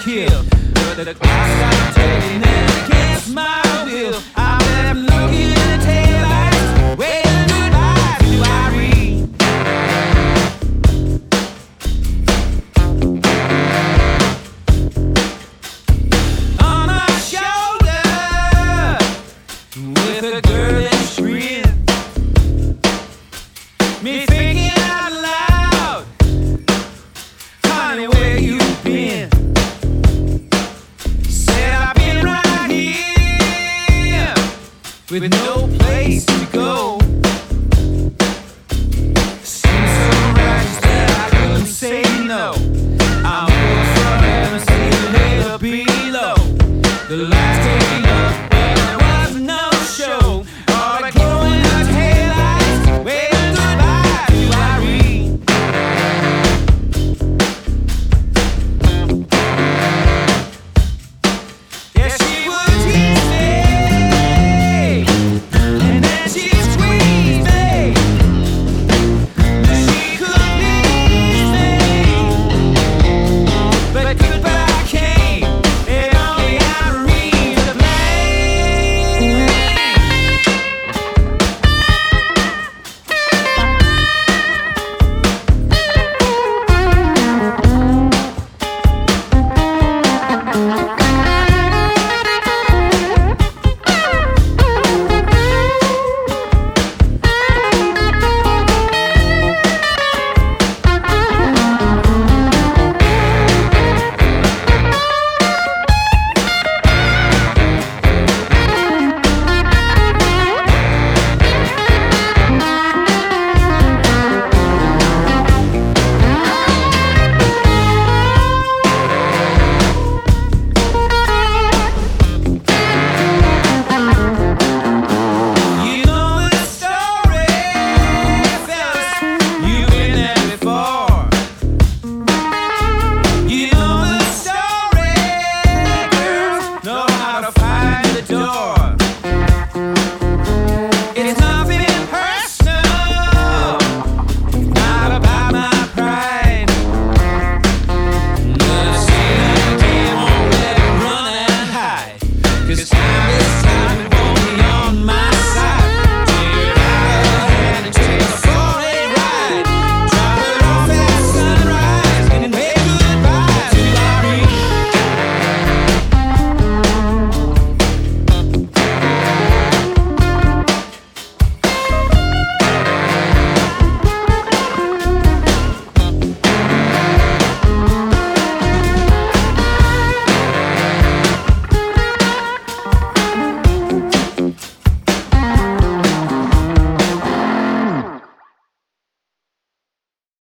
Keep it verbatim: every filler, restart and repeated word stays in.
kill. But the clock stopped ticking and against my will, I'm left looking at the taillights, waving goodbye to Irene. On my shoulder, with a girlish grin, me thinking out loud, honey, where you been? Said I've been right here, with no place to go. Seems so righteous that I couldn't say no. I'm more forever, see you later below the line.